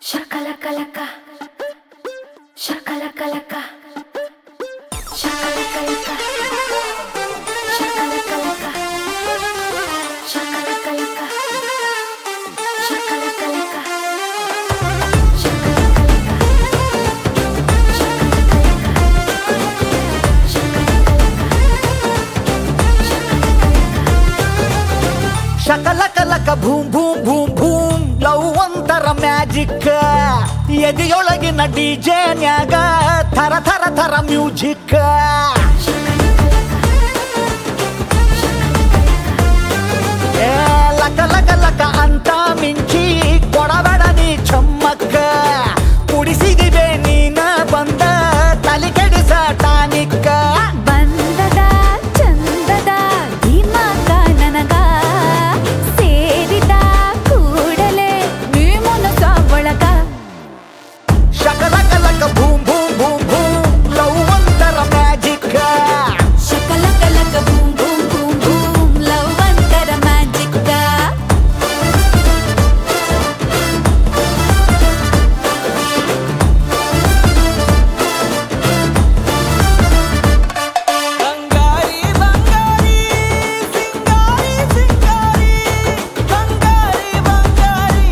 Shakalaka, shakalaka, shakalaka, shakalaka, shakalaka, shakalaka, ಶಕಲಕಲಕ boom boom boom boom love ಒಂಥರ magic ಎದೆಯೊಳಗಿನ DJ ನ್ಯಾಗ ಥರ ಥರ ಥರ ಮ್ಯೂಜಿಕ್ ಏ ಲಕ ಲಕ ಲಕ ಅಂತ ಮಿಂಚಿ ಕೊಡಬೇಡ ನೀ ಚಮ್ಮಕ್ಕ ಕುಡಿಸಿದಿವೆ ನೀನ ಬಂದ ತಲೆ ಕೆಡಿಸ ಟಾನಿಕ್ಕ ಬಂದದ ಚಂದದ ದಿಮಾಕ ನನಗ ಸೇರಿದ ಕೂಡಲೇ ನೀ ಮನಸ ಒಳಗ ಶಕಲಕಲಕ boom boom boom boom love ಒಂಥರ ಮ್ಯಾಜಿಕ್ ಶಕಲಕಲಕ boom boom boom boom love ಒಂಥರ ಮ್ಯಾಜಿಕ್ ಬಂಗಾರಿ ಬಂಗಾರಿ ಸಿಂಗಾರಿ ಸಿಂಗಾರಿ ಬಂಗಾರಿ ಬಂಗಾರಿ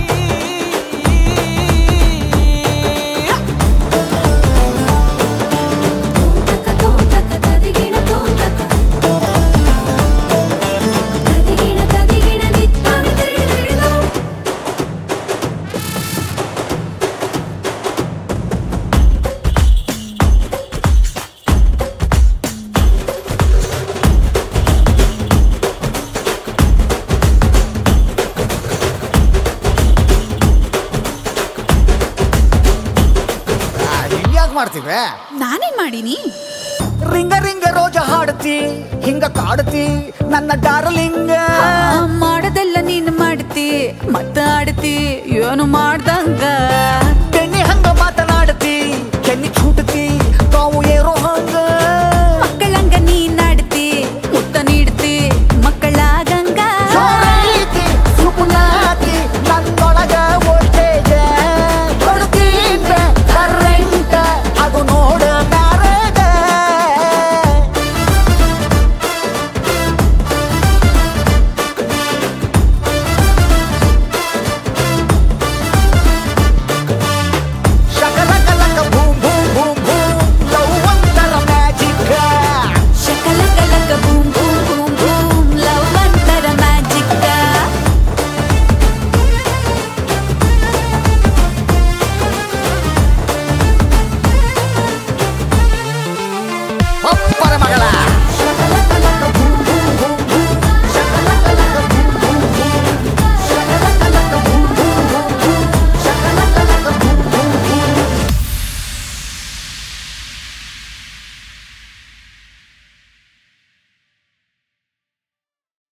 ತೋಂತಕ ತದಿಗಿಣ ತೋಂತಕ ತದಿಗಿಣ ನಿತ್ತಾಗ ತಿಳಿದು ಹಿಂಗ್ಯಾಕ್ ಮಾಡ್ತೀವಿ ನಾನೇನ್ ಮಾಡೀನಿ ರಿಂಗ ರಿಂಗ ರೋಜ ಹಾಡ್ತಿ ಹಿಂಗ ಕಾಡ್ತಿ ನನ್ನ ಡಾರ್ಲಿಂಗ ಮಾಡೋದೆಲ್ಲ ನೀನು ಮಾಡ್ತಿ ಮತ್ತ ಆಡ್ತಿ ಏನು ಮಾಡ್ದಂಗ